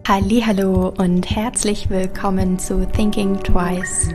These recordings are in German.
Hallihallo und herzlich willkommen zu Thinking Twice.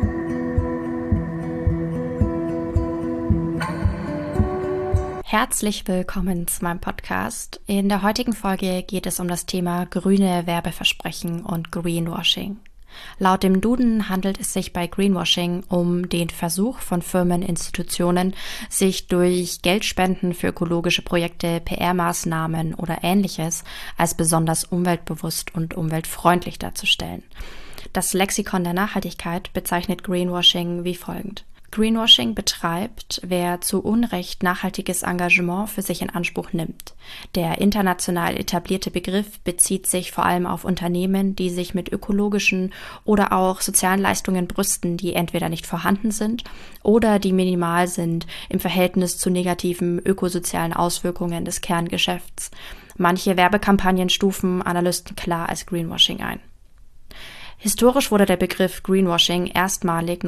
Herzlich willkommen zu meinem Podcast. In der heutigen Folge geht es um das Thema grüne Werbeversprechen und Greenwashing. Laut dem Duden handelt es sich bei Greenwashing um den Versuch von Firmen, Institutionen, sich durch Geldspenden für ökologische Projekte, PR-Maßnahmen oder Ähnliches als besonders umweltbewusst und umweltfreundlich darzustellen. Das Lexikon der Nachhaltigkeit bezeichnet Greenwashing wie folgend. Greenwashing betreibt, wer zu Unrecht nachhaltiges Engagement für sich in Anspruch nimmt. Der international etablierte Begriff bezieht sich vor allem auf Unternehmen, die sich mit ökologischen oder auch sozialen Leistungen brüsten, die entweder nicht vorhanden sind oder die minimal sind im Verhältnis zu negativen ökosozialen Auswirkungen des Kerngeschäfts. Manche Werbekampagnen stufen Analysten klar als Greenwashing ein. Historisch wurde der Begriff Greenwashing erstmalig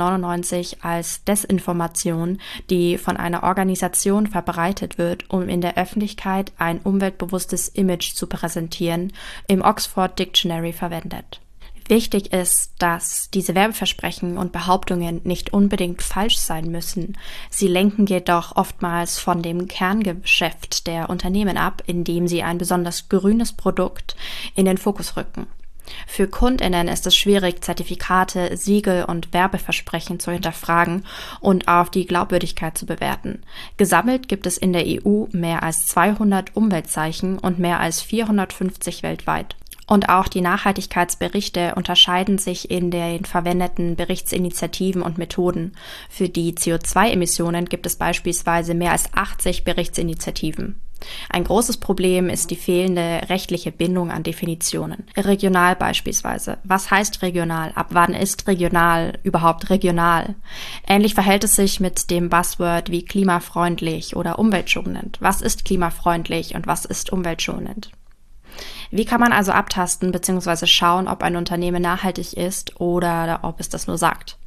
1999 als Desinformation, die von einer Organisation verbreitet wird, um in der Öffentlichkeit ein umweltbewusstes Image zu präsentieren, im Oxford Dictionary verwendet. Wichtig ist, dass diese Werbeversprechen und Behauptungen nicht unbedingt falsch sein müssen. Sie lenken jedoch oftmals von dem Kerngeschäft der Unternehmen ab, indem sie ein besonders grünes Produkt in den Fokus rücken. Für KundInnen ist es schwierig, Zertifikate, Siegel und Werbeversprechen zu hinterfragen und auf die Glaubwürdigkeit zu bewerten. Gesammelt gibt es in der EU mehr als 200 Umweltzeichen und mehr als 450 weltweit. Und auch die Nachhaltigkeitsberichte unterscheiden sich in den verwendeten Berichtsinitiativen und Methoden. Für die CO2-Emissionen gibt es beispielsweise mehr als 80 Berichtsinitiativen. Ein großes Problem ist die fehlende rechtliche Bindung an Definitionen. Regional beispielsweise. Was heißt regional? Ab wann ist regional überhaupt regional? Ähnlich verhält es sich mit dem Buzzword wie klimafreundlich oder umweltschonend. Was ist klimafreundlich und was ist umweltschonend? Wie kann man also abtasten bzw. schauen, ob ein Unternehmen nachhaltig ist oder ob es das nur sagt?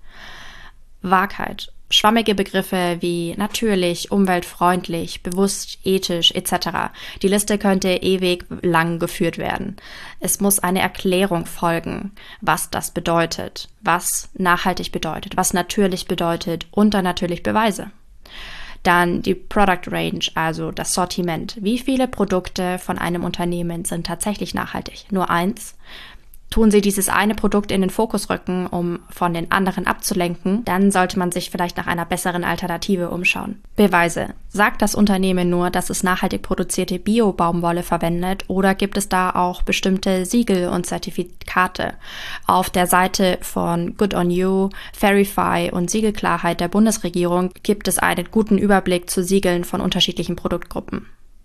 Wahrheit. Schwammige Begriffe wie natürlich, umweltfreundlich, bewusst, ethisch etc. Die Liste könnte ewig lang geführt werden. Es muss eine Erklärung folgen, was das bedeutet, was nachhaltig bedeutet, was natürlich bedeutet und dann natürlich Beweise. Dann die Product Range, also das Sortiment. Wie viele Produkte von einem Unternehmen sind tatsächlich nachhaltig? Nur eins? Tun Sie dieses eine Produkt in den Fokus rücken, um von den anderen abzulenken, dann sollte man sich vielleicht nach einer besseren Alternative umschauen. Beweise. Sagt das Unternehmen nur, dass es nachhaltig produzierte Bio-Baumwolle verwendet oder gibt es da auch bestimmte Siegel und Zertifikate? Auf der Seite von Good on You, Verify und Siegelklarheit der Bundesregierung gibt es einen guten Überblick zu Siegeln von unterschiedlichen Produktgruppen.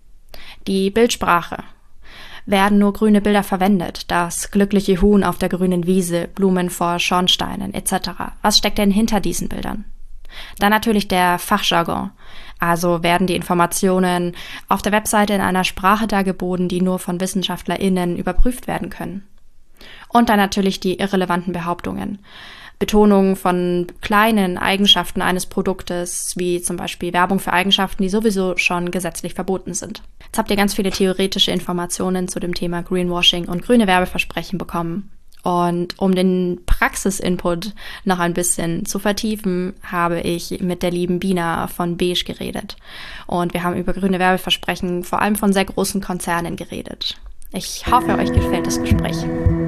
Die Bildsprache. Werden nur grüne Bilder verwendet, das glückliche Huhn auf der grünen Wiese, Blumen vor Schornsteinen etc. Was steckt denn hinter diesen Bildern? Dann natürlich der Fachjargon. Also werden die Informationen auf der Webseite in einer Sprache dargeboten, die nur von WissenschaftlerInnen überprüft werden können. Und dann natürlich die irrelevanten Behauptungen. Betonung von kleinen Eigenschaften eines Produktes, wie zum Beispiel Werbung für Eigenschaften, die sowieso schon gesetzlich verboten sind. Jetzt habt ihr ganz viele theoretische Informationen zu dem Thema Greenwashing und grüne Werbeversprechen bekommen. Und um den Praxisinput noch ein bisschen zu vertiefen, habe ich mit der lieben Bina von Beige geredet. Und wir haben über grüne Werbeversprechen vor allem von sehr großen Konzernen geredet. Ich hoffe, euch gefällt das Gespräch.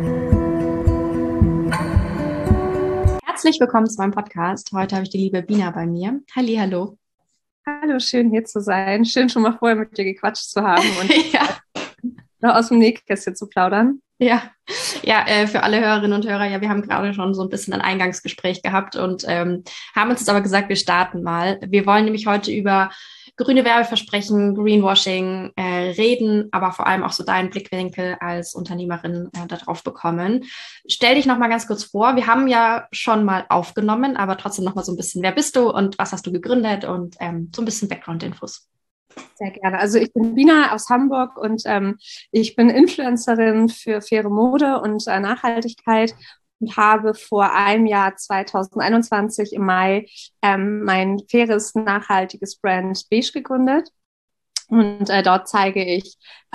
Herzlich willkommen zu meinem Podcast. Heute habe ich die liebe Bina bei mir. Hallihallo. Hallo, schön hier zu sein. Schön schon mal vorher mit dir gequatscht zu haben und Ja. noch aus dem Nähkästchen zu plaudern. Ja, für alle Hörerinnen und Hörer, ja, wir haben gerade schon so ein bisschen ein Eingangsgespräch gehabt und haben uns jetzt aber gesagt, wir starten mal. Wir wollen nämlich heute über grüne Werbeversprechen, Greenwashing reden, aber vor allem auch so deinen Blickwinkel als Unternehmerin darauf bekommen. Stell dich noch mal ganz kurz vor. Wir haben ja schon mal aufgenommen, aber trotzdem noch mal so ein bisschen, wer bist du und was hast du gegründet und so ein bisschen Background-Infos. Sehr gerne. Also ich bin Bina aus Hamburg und ich bin Influencerin für faire Mode und Nachhaltigkeit und habe vor einem Jahr 2021 im Mai mein faires, nachhaltiges Brand Beige gegründet. Und dort zeige ich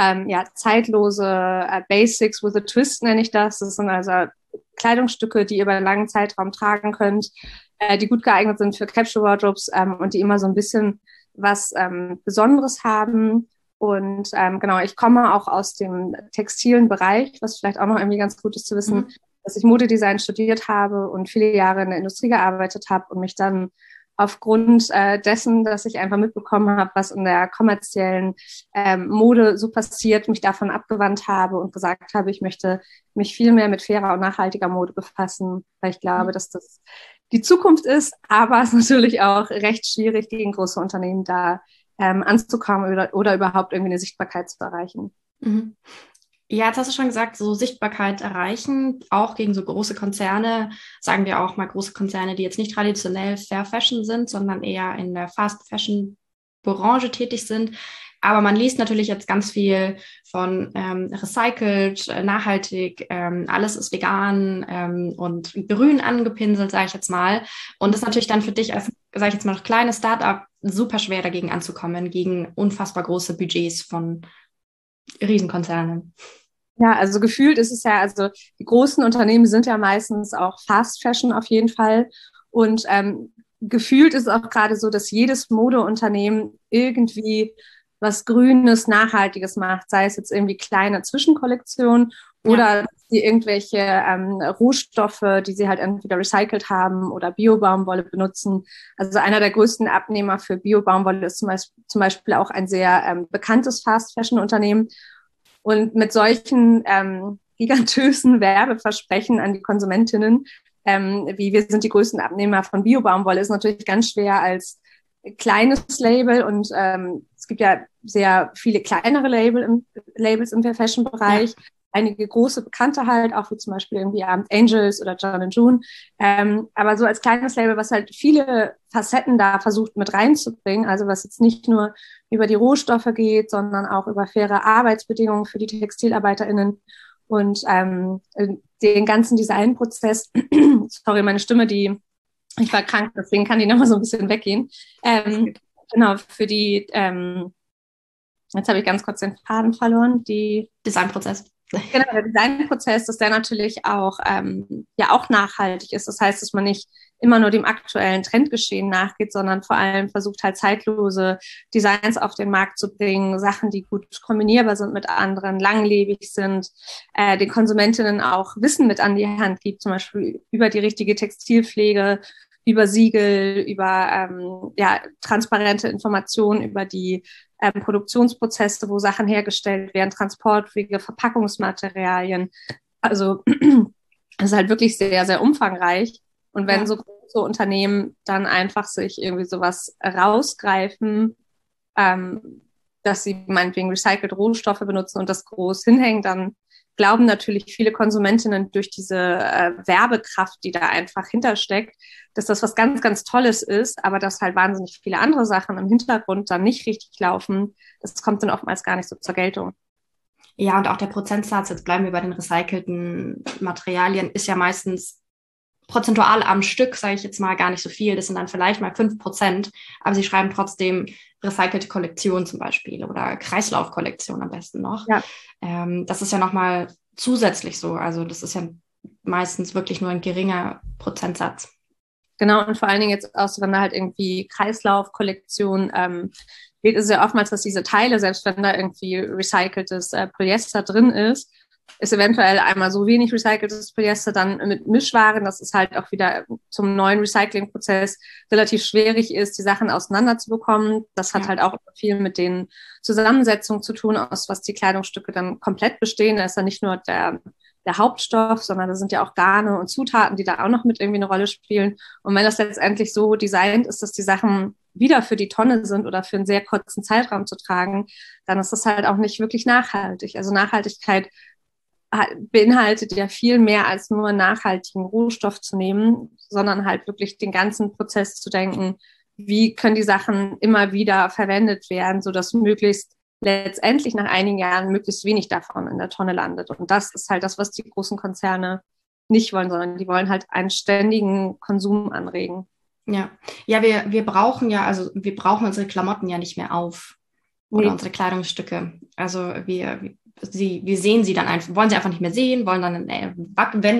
zeitlose Basics with a Twist, nenne ich das. Das sind also Kleidungsstücke, die ihr über einen langen Zeitraum tragen könnt, die gut geeignet sind für Capsule Wardrobes und die immer so ein bisschen was Besonderes haben. Und genau, ich komme auch aus dem textilen Bereich, was vielleicht auch noch irgendwie ganz gut ist zu wissen, dass ich Modedesign studiert habe und viele Jahre in der Industrie gearbeitet habe und mich dann aufgrund dessen, dass ich einfach mitbekommen habe, was in der kommerziellen Mode so passiert, mich davon abgewandt habe und gesagt habe, ich möchte mich viel mehr mit fairer und nachhaltiger Mode befassen, weil ich glaube, dass das die Zukunft ist, aber es ist natürlich auch recht schwierig, gegen große Unternehmen da anzukommen oder überhaupt irgendwie eine Sichtbarkeit zu erreichen. Mhm. Ja, jetzt hast du schon gesagt, so Sichtbarkeit erreichen, auch gegen so große Konzerne, sagen wir auch mal große Konzerne, die jetzt nicht traditionell Fair Fashion sind, sondern eher in der Fast Fashion Branche tätig sind. Aber man liest natürlich jetzt ganz viel von recycelt, nachhaltig, alles ist vegan und grün angepinselt, sage ich jetzt mal. Und das ist natürlich dann für dich als, sage ich jetzt mal, noch kleines Startup super schwer dagegen anzukommen, gegen unfassbar große Budgets von Riesenkonzernen. Ja, also gefühlt ist es ja, also die großen Unternehmen sind ja meistens auch Fast Fashion auf jeden Fall. Und gefühlt ist es auch gerade so, dass jedes Modeunternehmen irgendwie was Grünes, Nachhaltiges macht, sei es jetzt irgendwie kleine Zwischenkollektionen Ja. oder die irgendwelche Rohstoffe, die sie halt entweder recycelt haben oder Bio-Baumwolle benutzen. Also einer der größten Abnehmer für Bio-Baumwolle ist zum Beispiel auch ein sehr bekanntes Fast-Fashion-Unternehmen. Und mit solchen gigantösen Werbeversprechen an die Konsumentinnen, wie wir sind die größten Abnehmer von Bio-Baumwolle, ist natürlich ganz schwer als kleines Label. Und es gibt ja sehr viele kleinere Labels im Fashion-Bereich. Ja. Einige große Bekannte halt, auch wie zum Beispiel irgendwie Angels oder John June. Aber so als kleines Label, was halt viele Facetten da versucht mit reinzubringen, also was jetzt nicht nur über die Rohstoffe geht, sondern auch über faire Arbeitsbedingungen für die TextilarbeiterInnen und den ganzen Designprozess. Sorry, meine Stimme, ich war krank, deswegen kann die nochmal so ein bisschen weggehen. Genau, für die, jetzt habe ich ganz kurz den Faden verloren, die Designprozess. Genau, der Designprozess, dass der natürlich auch, auch nachhaltig ist. Das heißt, dass man nicht immer nur dem aktuellen Trendgeschehen nachgeht, sondern vor allem versucht halt zeitlose Designs auf den Markt zu bringen, Sachen, die gut kombinierbar sind mit anderen, langlebig sind, den Konsumentinnen auch Wissen mit an die Hand gibt, zum Beispiel über die richtige Textilpflege, über Siegel, über transparente Informationen über die Produktionsprozesse, wo Sachen hergestellt werden, Transportwege, Verpackungsmaterialien. Also es ist halt wirklich sehr, sehr umfangreich. Und wenn so große Unternehmen dann einfach sich irgendwie sowas rausgreifen, dass sie meinetwegen recycelte Rohstoffe benutzen und das groß hinhängen, dann glauben natürlich viele Konsumentinnen durch diese Werbekraft, die da einfach hintersteckt, dass das was ganz, ganz Tolles ist, aber dass halt wahnsinnig viele andere Sachen im Hintergrund dann nicht richtig laufen. Das kommt dann oftmals gar nicht so zur Geltung. Ja, und auch der Prozentsatz, jetzt bleiben wir bei den recycelten Materialien, ist ja meistens prozentual am Stück, sage ich jetzt mal, gar nicht so viel. Das sind dann vielleicht mal 5%, aber sie schreiben trotzdem recycelte Kollektion zum Beispiel oder Kreislaufkollektion am besten noch. Ja. Das ist ja nochmal zusätzlich so. Also das ist ja meistens wirklich nur ein geringer Prozentsatz. Genau, und vor allen Dingen jetzt auch, wenn da halt irgendwie Kreislaufkollektion geht, ist ja oftmals, dass diese Teile, selbst wenn da irgendwie recyceltes Polyester drin ist eventuell einmal so wenig recyceltes Polyester dann mit Mischwaren, dass es halt auch wieder zum neuen Recyclingprozess relativ schwierig ist, die Sachen auseinanderzubekommen. Das hat halt auch viel mit den Zusammensetzungen zu tun, aus was die Kleidungsstücke dann komplett bestehen. Da ist ja nicht nur der Hauptstoff, sondern da sind ja auch Garne und Zutaten, die da auch noch mit irgendwie eine Rolle spielen. Und wenn das letztendlich so designt ist, dass die Sachen wieder für die Tonne sind oder für einen sehr kurzen Zeitraum zu tragen, dann ist das halt auch nicht wirklich nachhaltig. Also Nachhaltigkeit beinhaltet ja viel mehr als nur einen nachhaltigen Rohstoff zu nehmen, sondern halt wirklich den ganzen Prozess zu denken, wie können die Sachen immer wieder verwendet werden, sodass möglichst letztendlich nach einigen Jahren möglichst wenig davon in der Tonne landet. Und das ist halt das, was die großen Konzerne nicht wollen, sondern die wollen halt einen ständigen Konsum anregen. Ja, wir brauchen ja, also wir brauchen unsere Klamotten ja nicht mehr auf. oder unsere Kleidungsstücke. Also wir sehen sie dann einfach, wollen sie einfach nicht mehr sehen, wollen dann einen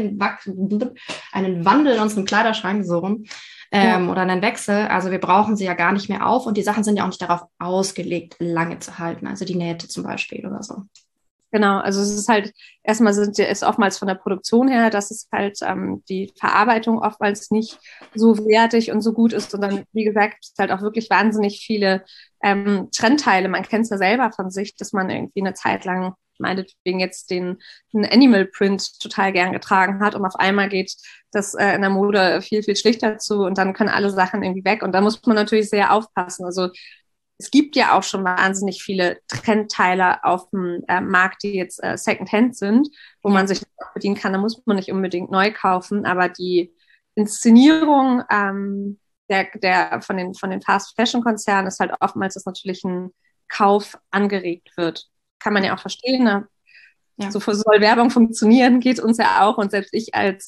Wandel in unserem Kleiderschrank so rum oder einen Wechsel. Also wir brauchen sie ja gar nicht mehr auf und die Sachen sind ja auch nicht darauf ausgelegt, lange zu halten. Also die Nähte zum Beispiel oder so. Genau, also es ist halt, erstmal ist oftmals von der Produktion her, dass es halt die Verarbeitung oftmals nicht so wertig und so gut ist. Und dann, wie gesagt, es halt auch wirklich wahnsinnig viele Trendteile. Man kennt es ja selber von sich, dass man irgendwie eine Zeit lang meinetwegen jetzt den Animal Print total gern getragen hat und auf einmal geht das in der Mode viel, viel schlichter zu und dann können alle Sachen irgendwie weg. Und da muss man natürlich sehr aufpassen. Also es gibt ja auch schon wahnsinnig viele Trendteile auf dem Markt, die jetzt Secondhand sind, wo man sich auch bedienen kann. Da muss man nicht unbedingt neu kaufen, aber die Inszenierung von den Fast-Fashion-Konzernen ist halt oftmals, dass natürlich ein Kauf angeregt wird. Kann man ja auch verstehen. Ne? Ja. So soll Werbung funktionieren, geht uns ja auch. Und selbst ich als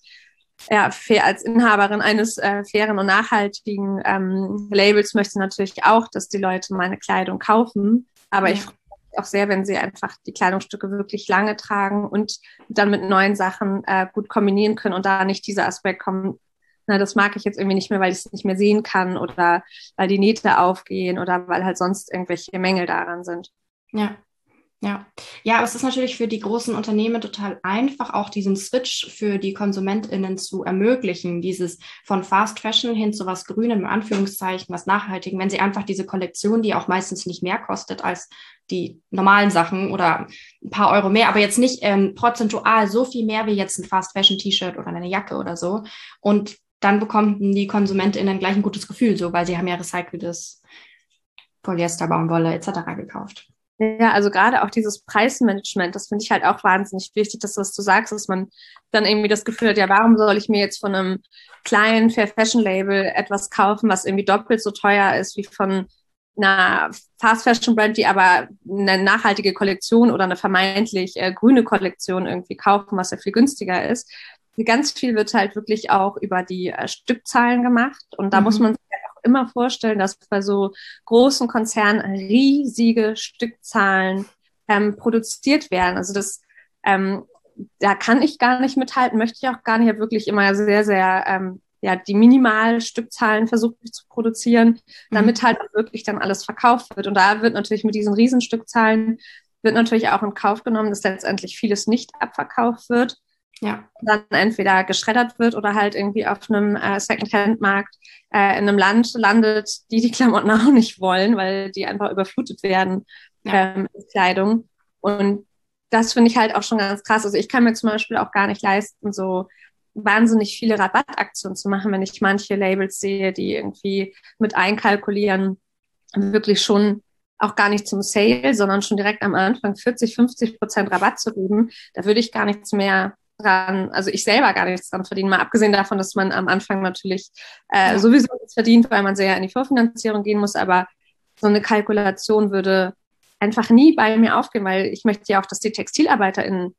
Inhaberin eines fairen und nachhaltigen Labels möchte natürlich auch, dass die Leute meine Kleidung kaufen. Aber ich freue mich auch sehr, wenn sie einfach die Kleidungsstücke wirklich lange tragen und dann mit neuen Sachen gut kombinieren können und da nicht dieser Aspekt kommt, na, das mag ich jetzt irgendwie nicht mehr, weil ich es nicht mehr sehen kann oder weil die Nähte aufgehen oder weil halt sonst irgendwelche Mängel daran sind. Ja. Ja, aber es ist natürlich für die großen Unternehmen total einfach, auch diesen Switch für die KonsumentInnen zu ermöglichen, dieses von Fast Fashion hin zu was Grünem, in Anführungszeichen, was Nachhaltigem, wenn sie einfach diese Kollektion, die auch meistens nicht mehr kostet als die normalen Sachen oder ein paar Euro mehr, aber jetzt nicht prozentual so viel mehr wie jetzt ein Fast Fashion T-Shirt oder eine Jacke oder so. Und dann bekommen die KonsumentInnen gleich ein gutes Gefühl, so, weil sie haben ja recyceltes Polyester, Baumwolle etc. gekauft. Ja, also gerade auch dieses Preismanagement, das finde ich halt auch wahnsinnig wichtig, dass was du sagst, dass man dann irgendwie das Gefühl hat, ja, warum soll ich mir jetzt von einem kleinen Fair Fashion Label etwas kaufen, was irgendwie doppelt so teuer ist wie von einer Fast Fashion Brand, die aber eine nachhaltige Kollektion oder eine vermeintlich grüne Kollektion irgendwie kaufen, was ja viel günstiger ist. Ganz viel wird halt wirklich auch über die Stückzahlen gemacht und da muss man sich halt auch immer vorstellen, dass bei so großen Konzernen riesige Stückzahlen produziert werden. Also das, da kann ich gar nicht mithalten, möchte ich auch gar nicht. Ich habe wirklich immer sehr, sehr die Minimalstückzahlen versucht zu produzieren, damit halt auch wirklich dann alles verkauft wird. Und da wird natürlich mit diesen Riesenstückzahlen wird natürlich auch in Kauf genommen, dass letztendlich vieles nicht abverkauft wird. Ja. Dann entweder geschreddert wird oder halt irgendwie auf einem Second-Hand-Markt in einem Land landet, die Klamotten auch nicht wollen, weil die einfach überflutet werden mit Kleidung. Und das finde ich halt auch schon ganz krass. Also ich kann mir zum Beispiel auch gar nicht leisten, so wahnsinnig viele Rabattaktionen zu machen, wenn ich manche Labels sehe, die irgendwie mit einkalkulieren, wirklich schon auch gar nicht zum Sale, sondern schon direkt am Anfang 40-50% Rabatt zu geben. Da würde ich gar nichts mehr dran, also ich selber gar nichts dran verdienen, mal abgesehen davon, dass man am Anfang natürlich sowieso nichts verdient, weil man sehr in die Vorfinanzierung gehen muss, aber so eine Kalkulation würde einfach nie bei mir aufgehen, weil ich möchte ja auch, dass die TextilarbeiterInnen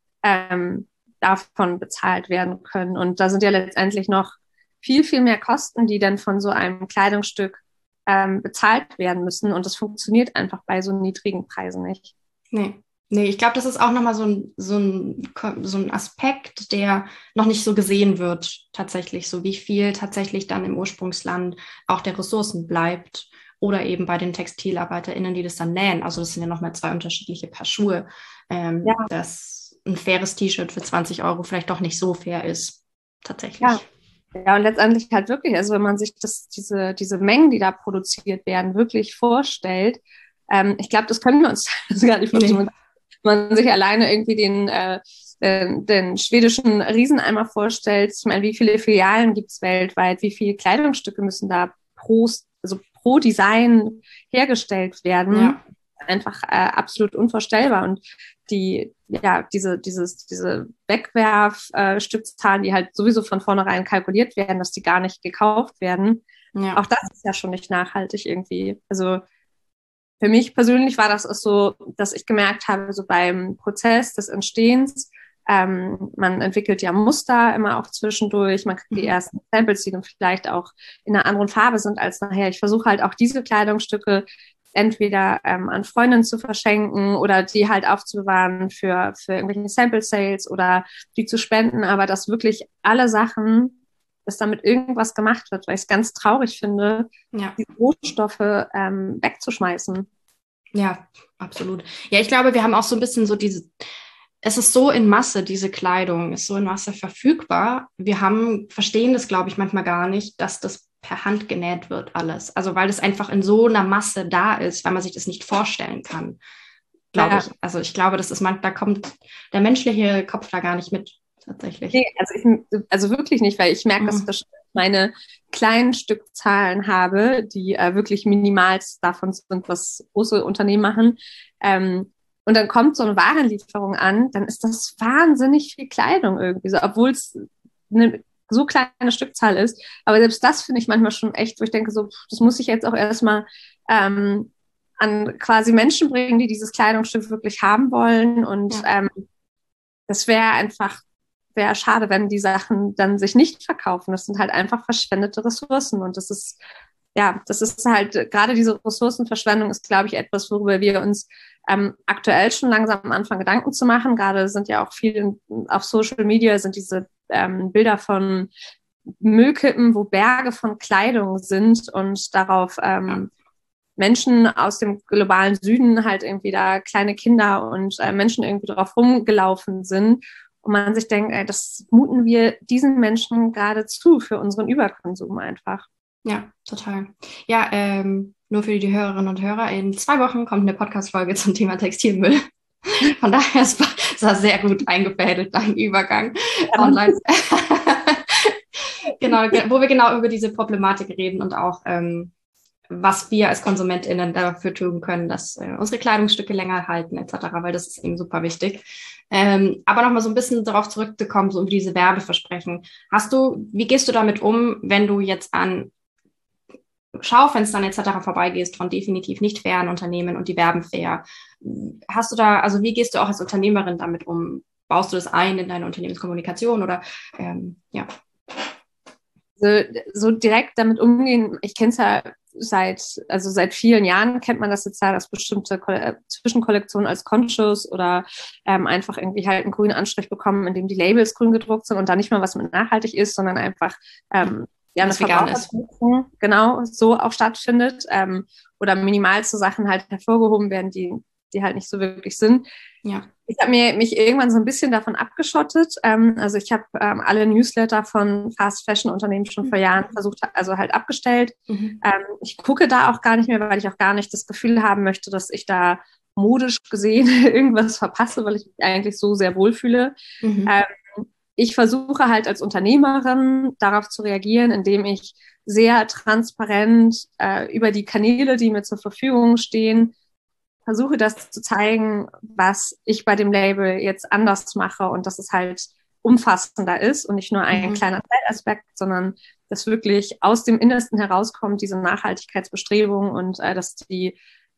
davon bezahlt werden können und da sind ja letztendlich noch viel, viel mehr Kosten, die dann von so einem Kleidungsstück bezahlt werden müssen und das funktioniert einfach bei so niedrigen Preisen nicht. Nee, ich glaube, das ist auch nochmal so ein Aspekt, der noch nicht so gesehen wird, tatsächlich, so wie viel tatsächlich dann im Ursprungsland auch der Ressourcen bleibt oder eben bei den TextilarbeiterInnen, die das dann nähen. Also das sind ja nochmal 2 unterschiedliche Paar Schuhe, dass ein faires T-Shirt für 20 Euro vielleicht doch nicht so fair ist, tatsächlich. Ja, und letztendlich halt wirklich, also wenn man sich diese Mengen, die da produziert werden, wirklich vorstellt, ich glaube, das können wir uns gar nicht vorstellen. Nee. Wenn man sich alleine irgendwie den schwedischen Rieseneimer vorstellt, ich meine, wie viele Filialen gibt es weltweit, wie viele Kleidungsstücke müssen da pro Design hergestellt werden, einfach absolut unvorstellbar. Und diese Wegwerfstückzahlen, die halt sowieso von vornherein kalkuliert werden, dass die gar nicht gekauft werden, auch das ist ja schon nicht nachhaltig irgendwie. Also für mich persönlich war das auch so, dass ich gemerkt habe, so beim Prozess des Entstehens, man entwickelt ja Muster immer auch zwischendurch, man kriegt die ersten Samples, die dann vielleicht auch in einer anderen Farbe sind als nachher. Ich versuche halt auch diese Kleidungsstücke entweder an Freundinnen zu verschenken oder die halt aufzubewahren für irgendwelche Sample Sales oder die zu spenden, aber dass wirklich alle Sachen, dass damit irgendwas gemacht wird, weil ich es ganz traurig finde, die Rohstoffe wegzuschmeißen. Ja, absolut. Ja, ich glaube, wir haben auch so ein bisschen so es ist so in Masse, diese Kleidung ist so in Masse verfügbar. Verstehen das, glaube ich, manchmal gar nicht, dass das per Hand genäht wird, alles. Also, weil das einfach in so einer Masse da ist, weil man sich das nicht vorstellen kann, glaube ich. Also, ich glaube, da kommt der menschliche Kopf da gar nicht mit, tatsächlich. Nee, also wirklich nicht, weil ich merke, dass ich meine kleinen Stückzahlen habe, die wirklich minimal davon sind, was große Unternehmen machen. Und dann kommt so eine Warenlieferung an, dann ist das wahnsinnig viel Kleidung irgendwie, so, obwohl es eine so kleine Stückzahl ist. Aber selbst das finde ich manchmal schon echt, wo ich denke, so, das muss ich jetzt auch erstmal an quasi Menschen bringen, die dieses Kleidungsstück wirklich haben wollen. Und das wäre schade, wenn die Sachen dann sich nicht verkaufen. Das sind halt einfach verschwendete Ressourcen. Und das ist halt, gerade diese Ressourcenverschwendung ist, glaube ich, etwas, worüber wir uns aktuell schon langsam anfangen, Gedanken zu machen. Gerade sind ja auch viel auf Social Media sind diese Bilder von Müllkippen, wo Berge von Kleidung sind und darauf Menschen aus dem globalen Süden halt irgendwie da kleine Kinder und Menschen irgendwie drauf rumgelaufen sind. Und man sich denkt, ey, das muten wir diesen Menschen gerade zu für unseren Überkonsum einfach. Ja, total. Ja, nur für die Hörerinnen und Hörer, in 2 Wochen kommt eine Podcast-Folge zum Thema Textilmüll. Von daher ist das sehr gut eingefädelt, dein Übergang online. Genau, wo wir genau über diese Problematik reden und auch, was wir als KonsumentInnen dafür tun können, dass unsere Kleidungsstücke länger halten, etc., weil das ist eben super wichtig. Aber nochmal so ein bisschen darauf zurückzukommen, so über diese Werbeversprechen. Wie gehst du damit um, wenn du jetzt an Schaufenstern etc. vorbeigehst von definitiv nicht fairen Unternehmen und die werben fair? Wie gehst du auch als Unternehmerin damit um? Baust du das ein in deine Unternehmenskommunikation oder ja? So direkt damit umgehen, ich kenne es ja seit vielen Jahren kennt man das jetzt ja, dass bestimmte Zwischenkollektionen als Conscious oder einfach irgendwie halt einen grünen Anstrich bekommen, in dem die Labels grün gedruckt sind und da nicht mal was mit nachhaltig ist, sondern einfach eine Verbraucherzukunft genau so auch stattfindet oder minimal zu Sachen halt hervorgehoben werden, die halt nicht so wirklich sind. Ja. Ich habe mich irgendwann so ein bisschen davon abgeschottet. Also ich habe alle Newsletter von Fast-Fashion-Unternehmen schon vor Jahren halt abgestellt. Ich gucke da auch gar nicht mehr, weil ich auch gar nicht das Gefühl haben möchte, dass ich da modisch gesehen irgendwas verpasse, weil ich mich eigentlich so sehr wohlfühle. Ich versuche halt als Unternehmerin darauf zu reagieren, indem ich sehr transparent über die Kanäle, die mir zur Verfügung stehen, versuche das zu zeigen, was ich bei dem Label jetzt anders mache und dass es halt umfassender ist und nicht nur ein kleiner Teilaspekt, sondern dass wirklich aus dem Innersten herauskommt, diese Nachhaltigkeitsbestrebungen und dass die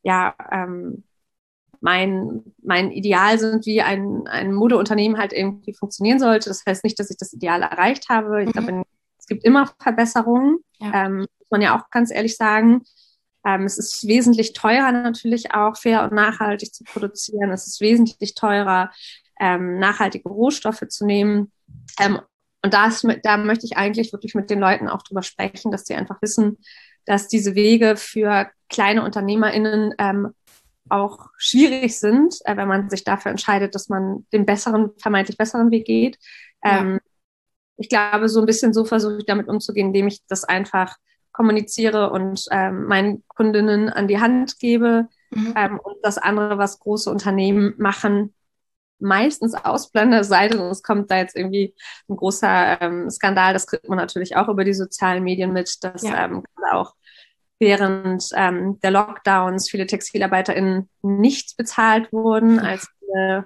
mein Ideal sind, wie ein Modeunternehmen halt irgendwie funktionieren sollte. Das heißt nicht, dass ich das Ideal erreicht habe. Ich glaube, es gibt immer Verbesserungen, muss man ja auch ganz ehrlich sagen. Es ist wesentlich teurer natürlich auch, fair und nachhaltig zu produzieren. Es ist wesentlich teurer, nachhaltige Rohstoffe zu nehmen. Und da möchte ich eigentlich wirklich mit den Leuten auch drüber sprechen, dass sie einfach wissen, dass diese Wege für kleine UnternehmerInnen auch schwierig sind, wenn man sich dafür entscheidet, dass man den vermeintlich besseren Weg geht. Ich glaube, so ein bisschen so versuche ich damit umzugehen, indem ich das einfach kommuniziere und meinen Kundinnen an die Hand gebe und das andere, was große Unternehmen machen, meistens ausblende, es sei denn, es kommt da jetzt irgendwie ein großer Skandal, das kriegt man natürlich auch über die sozialen Medien mit, dass auch während der Lockdowns viele TextilarbeiterInnen nicht bezahlt wurden, als viele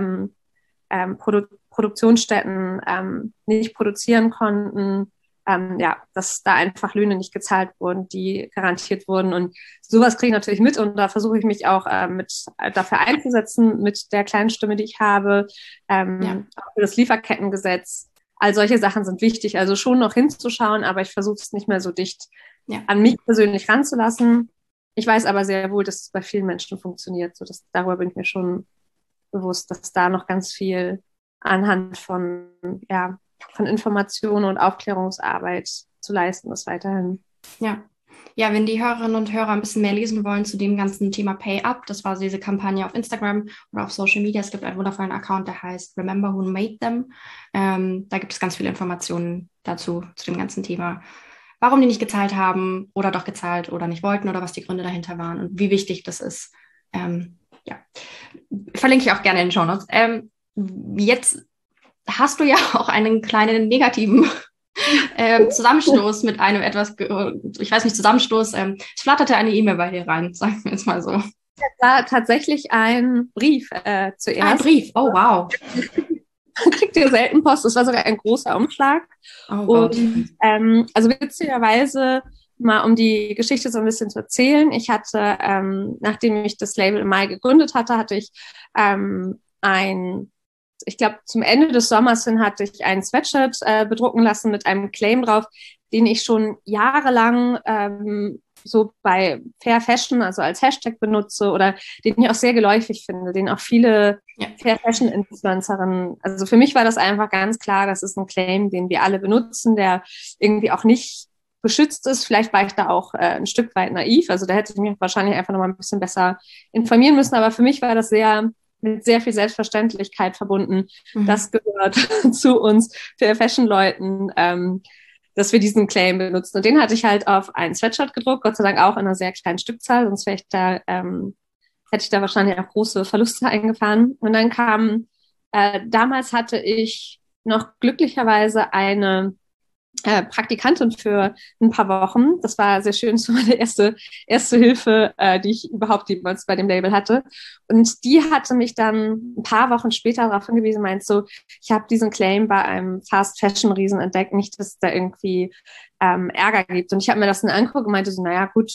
Produktionsstätten nicht produzieren konnten, dass da einfach Löhne nicht gezahlt wurden, die garantiert wurden. Und sowas kriege ich natürlich mit und da versuche ich mich auch dafür einzusetzen mit der kleinen Stimme, die ich habe, auch für das Lieferkettengesetz. All solche Sachen sind wichtig, also schon noch hinzuschauen, aber ich versuche es nicht mehr so dicht an mich persönlich ranzulassen. Ich weiß aber sehr wohl, dass es bei vielen Menschen funktioniert. Darüber bin ich mir schon bewusst, dass da noch ganz viel anhand von Informationen und Aufklärungsarbeit zu leisten ist weiterhin. Ja. Ja, wenn die Hörerinnen und Hörer ein bisschen mehr lesen wollen zu dem ganzen Thema Pay Up, das war diese Kampagne auf Instagram oder auf Social Media. Es gibt einen wundervollen Account, der heißt Remember Who Made Them. Da gibt es ganz viele Informationen dazu, zu dem ganzen Thema. Warum die nicht gezahlt haben oder doch gezahlt oder nicht wollten oder was die Gründe dahinter waren und wie wichtig das ist. Ja, verlinke ich auch gerne in den Shownotes. Jetzt hast du ja auch einen kleinen negativen Zusammenstoß mit einem ich weiß nicht, Zusammenstoß. Es flatterte eine E-Mail bei dir rein, sagen wir jetzt mal so. Das war tatsächlich ein Brief zuerst. Ein Brief, oh wow. Man kriegt ja selten Post, das war sogar ein großer Umschlag. Oh Gott. Und also witzigerweise, mal um die Geschichte so ein bisschen zu erzählen, ich hatte, nachdem ich das Label im Mai gegründet hatte, hatte ich ich glaube, zum Ende des Sommers hin hatte ich ein Sweatshirt bedrucken lassen mit einem Claim drauf, den ich schon jahrelang so bei Fair Fashion, also als Hashtag benutze oder den ich auch sehr geläufig finde, den auch viele Fair Fashion Influencerinnen, also für mich war das einfach ganz klar, das ist ein Claim, den wir alle benutzen, der irgendwie auch nicht geschützt ist. Vielleicht war ich da auch ein Stück weit naiv, also da hätte ich mich wahrscheinlich einfach noch mal ein bisschen besser informieren müssen, aber für mich war das mit sehr viel Selbstverständlichkeit verbunden. Das gehört zu uns Fair Fashion Leuten, dass wir diesen Claim benutzen. Und den hatte ich halt auf ein Sweatshirt gedruckt, Gott sei Dank auch in einer sehr kleinen Stückzahl, sonst hätte ich da wahrscheinlich auch große Verluste eingefahren. Und dann damals hatte ich noch glücklicherweise eine Praktikantin für ein paar Wochen. Das war sehr schön, das war meine erste Hilfe, die ich überhaupt jemals bei dem Label hatte. Und die hatte mich dann ein paar Wochen später darauf hingewiesen, meint so, ich habe diesen Claim bei einem Fast-Fashion-Riesen entdeckt, nicht, dass es da irgendwie Ärger gibt. Und ich habe mir das dann angeguckt und meinte so, naja gut,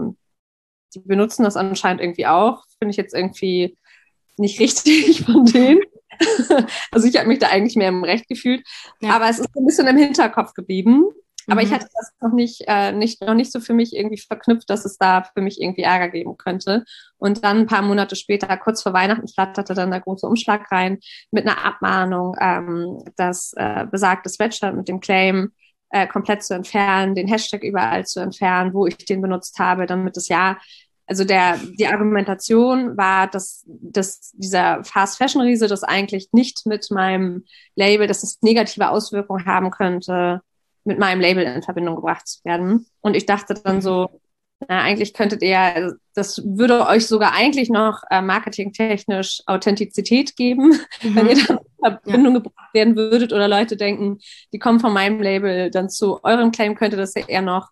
die benutzen das anscheinend irgendwie auch. Finde ich jetzt irgendwie nicht richtig von denen. Also ich habe mich da eigentlich mehr im Recht gefühlt. Ja. Aber es ist so ein bisschen im Hinterkopf geblieben. Aber ich hatte das noch nicht so für mich irgendwie verknüpft, dass es da für mich irgendwie Ärger geben könnte. Und dann ein paar Monate später, kurz vor Weihnachten, flatterte dann der große Umschlag rein mit einer Abmahnung, das besagte Sweatshirt mit dem Claim komplett zu entfernen, den Hashtag überall zu entfernen, wo ich den benutzt habe, damit also die Argumentation war, dass dieser Fast-Fashion-Riese das eigentlich nicht mit meinem Label, dass es negative Auswirkungen haben könnte, mit meinem Label in Verbindung gebracht zu werden. Und ich dachte dann so, eigentlich könntet ihr, das würde euch sogar eigentlich noch marketingtechnisch Authentizität geben, wenn ihr dann in Verbindung gebracht werden würdet oder Leute denken, die kommen von meinem Label dann zu eurem Claim, könnte das ja eher noch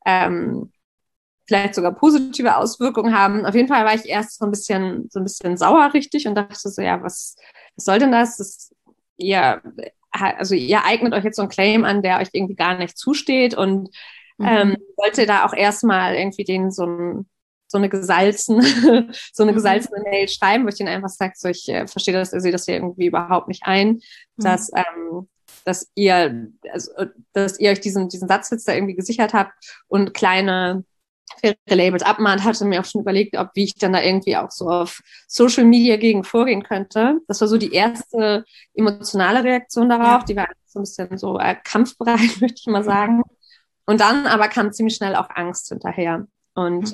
vielleicht sogar positive Auswirkungen haben. Auf jeden Fall war ich erst so ein bisschen sauer richtig und dachte so, ja, was soll denn das? Ihr eignet euch jetzt so einen Claim an, der euch irgendwie gar nicht zusteht und wollte da auch erstmal irgendwie denen so eine gesalzene Mail schreiben, wo ich denen einfach sage, so, ich verstehe das, ihr seht das hier irgendwie überhaupt nicht ein, dass ihr euch diesen Satzwitz da irgendwie gesichert habt und kleine faire Labels abmahnt, hatte mir auch schon überlegt, wie ich dann da irgendwie auch so auf Social Media gegen vorgehen könnte. Das war so die erste emotionale Reaktion darauf. Ja. Die war so ein bisschen so kampfbereit, möchte ich mal sagen. Und dann aber kam ziemlich schnell auch Angst hinterher. Und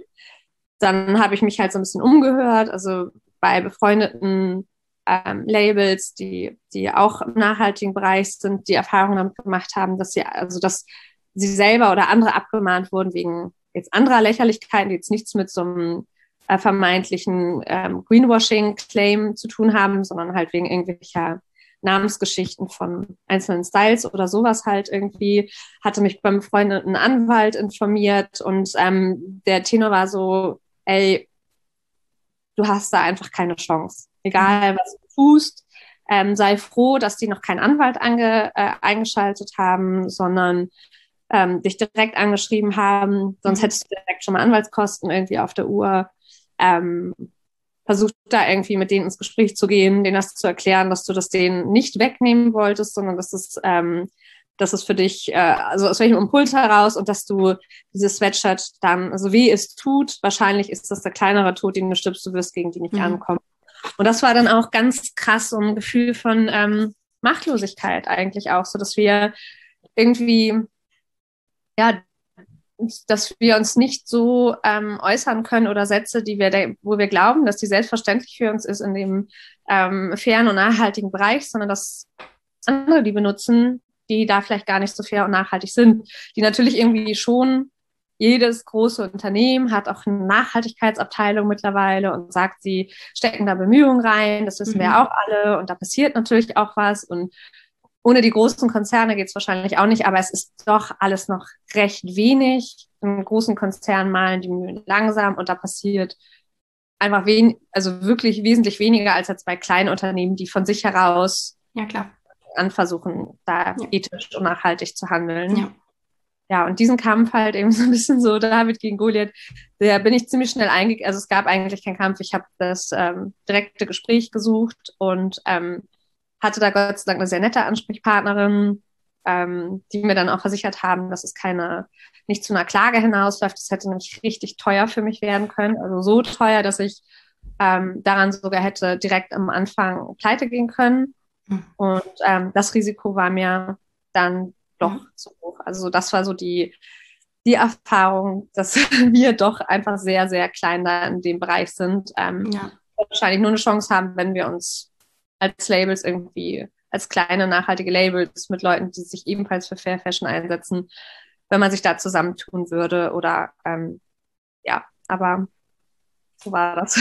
dann habe ich mich halt so ein bisschen umgehört, also bei befreundeten Labels, die auch im nachhaltigen Bereich sind, die Erfahrungen damit gemacht haben, dass sie selber oder andere abgemahnt wurden wegen jetzt anderer Lächerlichkeiten, die jetzt nichts mit so einem vermeintlichen Greenwashing-Claim zu tun haben, sondern halt wegen irgendwelcher Namensgeschichten von einzelnen Styles oder sowas halt irgendwie, hatte mich beim befreundeten Anwalt informiert und der Tenor war so, ey, du hast da einfach keine Chance. Egal, was du tust, sei froh, dass die noch keinen Anwalt eingeschaltet haben, sondern dich direkt angeschrieben haben, sonst hättest du direkt schon mal Anwaltskosten irgendwie auf der Uhr. Versucht da irgendwie mit denen ins Gespräch zu gehen, denen das zu erklären, dass du das denen nicht wegnehmen wolltest, sondern dass es dass es für dich, also aus welchem Impuls heraus und dass du dieses Sweatshirt dann, also wie es tut, wahrscheinlich ist das der kleinere Tod, den du stirbst, du wirst gegen die nicht ankommen. Und das war dann auch ganz krass so ein Gefühl von Machtlosigkeit eigentlich auch, so dass wir irgendwie, ja, dass wir uns nicht so äußern können oder Sätze, wo wir glauben, dass die selbstverständlich für uns ist in dem fairen und nachhaltigen Bereich, sondern dass andere die benutzen, die da vielleicht gar nicht so fair und nachhaltig sind, die natürlich irgendwie schon, jedes große Unternehmen hat auch eine Nachhaltigkeitsabteilung mittlerweile und sagt, sie stecken da Bemühungen rein, das wissen wir auch alle und da passiert natürlich auch was und ohne die großen Konzerne geht es wahrscheinlich auch nicht, aber es ist doch alles noch recht wenig. In großen Konzernen malen die Mühlen langsam und da passiert einfach also wirklich wesentlich weniger als jetzt bei kleinen Unternehmen, die von sich heraus versuchen, da ethisch und nachhaltig zu handeln. Ja. Ja, und diesen Kampf halt eben so ein bisschen so David gegen Goliath, da bin ich ziemlich schnell also es gab eigentlich keinen Kampf, ich habe das direkte Gespräch gesucht und hatte da Gott sei Dank eine sehr nette Ansprechpartnerin, die mir dann auch versichert haben, dass es nicht zu einer Klage hinausläuft. Das hätte nämlich richtig teuer für mich werden können. Also so teuer, dass ich daran sogar hätte direkt am Anfang pleite gehen können. Und das Risiko war mir dann doch zu hoch. Also das war so die Erfahrung, dass wir doch einfach sehr, sehr klein da in dem Bereich sind. Wahrscheinlich nur eine Chance haben, wenn wir uns als Labels irgendwie, als kleine nachhaltige Labels mit Leuten, die sich ebenfalls für Fair Fashion einsetzen, wenn man sich da zusammentun würde oder aber so war das.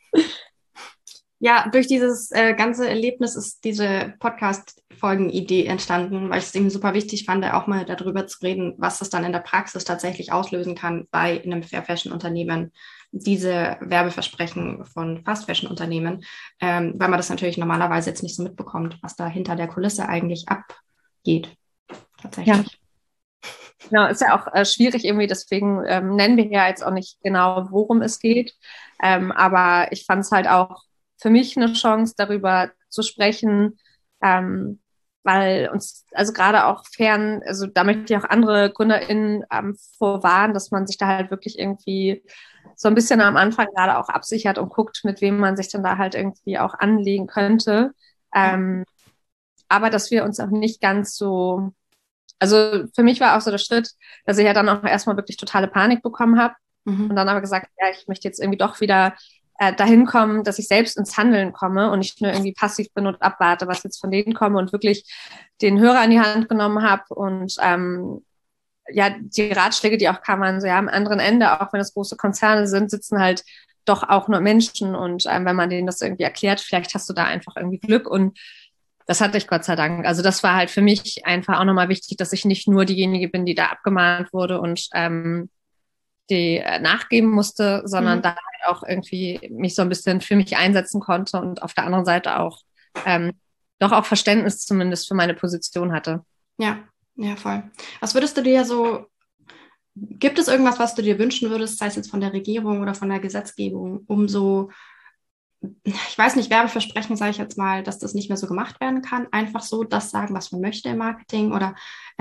Ja, durch dieses ganze Erlebnis ist diese Podcast-Folgen-Idee entstanden, weil ich es irgendwie super wichtig fand, auch mal darüber zu reden, was das dann in der Praxis tatsächlich auslösen kann bei einem Fair-Fashion-Unternehmen, diese Werbeversprechen von Fast-Fashion-Unternehmen, weil man das natürlich normalerweise jetzt nicht so mitbekommt, was da hinter der Kulisse eigentlich abgeht. Tatsächlich. Ja. Genau, ist ja auch schwierig irgendwie, deswegen nennen wir ja jetzt auch nicht genau, worum es geht, aber ich fand es halt auch für mich eine Chance, darüber zu sprechen, weil uns, also gerade auch also da möchte ich auch andere GründerInnen vorwarnen, dass man sich da halt wirklich irgendwie so ein bisschen am Anfang gerade auch absichert und guckt, mit wem man sich dann da halt irgendwie auch anlegen könnte. Aber dass wir uns auch nicht ganz so, also für mich war auch so der Schritt, dass ich ja dann auch erstmal wirklich totale Panik bekommen habe und dann aber gesagt, ja, ich möchte jetzt irgendwie doch wieder dahin kommen, dass ich selbst ins Handeln komme und nicht nur irgendwie passiv bin und abwarte, was jetzt von denen komme und wirklich den Hörer in die Hand genommen habe und die Ratschläge, die auch kamen, so ja, am anderen Ende, auch wenn es große Konzerne sind, sitzen halt doch auch nur Menschen und wenn man denen das irgendwie erklärt, vielleicht hast du da einfach irgendwie Glück und das hatte ich Gott sei Dank. Also das war halt für mich einfach auch nochmal wichtig, dass ich nicht nur diejenige bin, die da abgemahnt wurde und die nachgeben musste, sondern da halt auch irgendwie mich so ein bisschen für mich einsetzen konnte und auf der anderen Seite auch doch auch Verständnis zumindest für meine Position hatte. Ja, voll. Was würdest du dir gibt es irgendwas, was du dir wünschen würdest, sei es jetzt von der Regierung oder von der Gesetzgebung, um so, ich weiß nicht, Werbeversprechen, sage ich jetzt mal, dass das nicht mehr so gemacht werden kann, einfach so das sagen, was man möchte im Marketing oder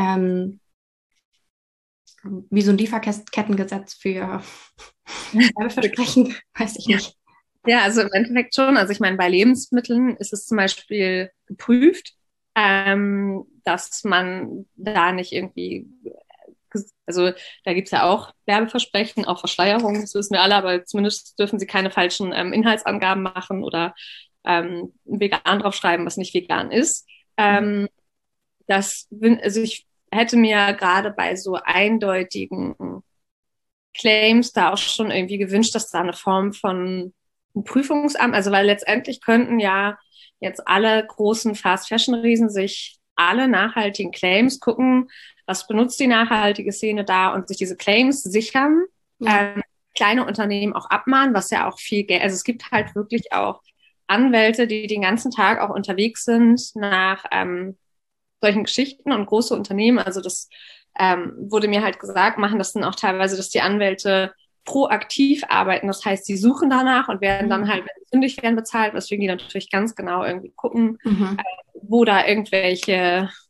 wie so ein Lieferkettengesetz für Werbeversprechen, weiß ich nicht. Ja, also im Endeffekt schon. Also ich meine, bei Lebensmitteln ist es zum Beispiel geprüft, dass man da nicht irgendwie, also da gibt es ja auch Werbeversprechen, auch Verschleierung, das wissen wir alle, aber zumindest dürfen sie keine falschen Inhaltsangaben machen oder vegan draufschreiben, was nicht vegan ist. Also ich hätte mir gerade bei so eindeutigen Claims da auch schon irgendwie gewünscht, dass da eine Form von Prüfungsamt, also weil letztendlich könnten ja jetzt alle großen Fast-Fashion-Riesen sich alle nachhaltigen Claims gucken, was benutzt die nachhaltige Szene da und sich diese Claims sichern, kleine Unternehmen auch abmahnen, was ja auch viel Geld, also es gibt halt wirklich auch Anwälte, die den ganzen Tag auch unterwegs sind nach solchen Geschichten und große Unternehmen, also das wurde mir halt gesagt, machen das dann auch teilweise, dass die Anwälte proaktiv arbeiten. Das heißt, sie suchen danach und werden dann halt, wenn sie fündig werden, bezahlt, weswegen die natürlich ganz genau irgendwie gucken, wo da irgendwelche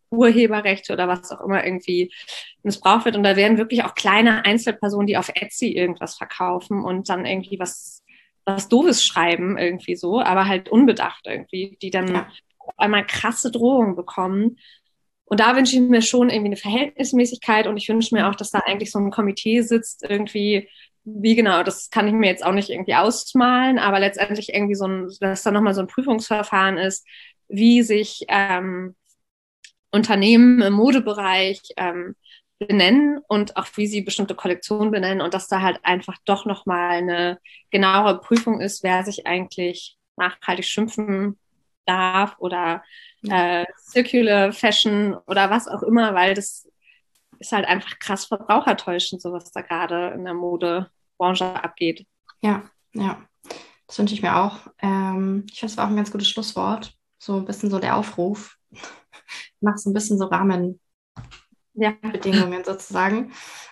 Urheberrechte oder was auch immer irgendwie missbraucht wird. Und da werden wirklich auch kleine Einzelpersonen, die auf Etsy irgendwas verkaufen und dann irgendwie was Doofes schreiben, irgendwie so, aber halt unbedacht irgendwie, die dann auf einmal krasse Drohungen bekommen. Und da wünsche ich mir schon irgendwie eine Verhältnismäßigkeit und ich wünsche mir auch, dass da eigentlich so ein Komitee sitzt, irgendwie, wie genau, das kann ich mir jetzt auch nicht irgendwie ausmalen, aber letztendlich irgendwie dass da nochmal so ein Prüfungsverfahren ist, wie sich Unternehmen im Modebereich benennen und auch wie sie bestimmte Kollektionen benennen und dass da halt einfach doch nochmal eine genauere Prüfung ist, wer sich eigentlich nachhaltig schimpfen darf oder Circular Fashion oder was auch immer, weil das ist halt einfach krass verbrauchertäuschend, so was da gerade in der Modebranche abgeht. Ja, das wünsche ich mir auch. Ich finde, es war auch ein ganz gutes Schlusswort. So ein bisschen so der Aufruf. Nach so ein bisschen so Rahmenbedingungen sozusagen.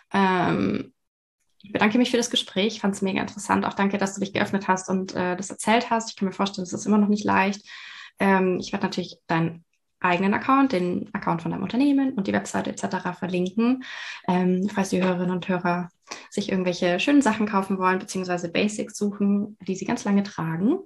Ich bedanke mich für das Gespräch. Ich fand es mega interessant. Auch danke, dass du dich geöffnet hast und das erzählt hast. Ich kann mir vorstellen, es ist immer noch nicht leicht. Ich werde natürlich deinen eigenen Account, den Account von deinem Unternehmen und die Webseite etc. verlinken, falls die Hörerinnen und Hörer sich irgendwelche schönen Sachen kaufen wollen, beziehungsweise Basics suchen, die sie ganz lange tragen.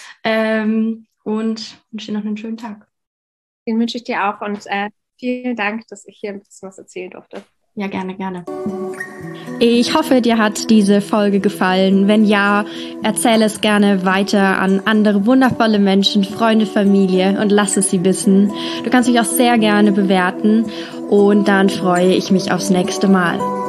Und wünsche dir noch einen schönen Tag. Den wünsche ich dir auch und vielen Dank, dass ich hier ein bisschen was erzählen durfte. Ja, gerne. Ich hoffe, dir hat diese Folge gefallen. Wenn ja, erzähle es gerne weiter an andere wundervolle Menschen, Freunde, Familie und lass es sie wissen. Du kannst mich auch sehr gerne bewerten und dann freue ich mich aufs nächste Mal.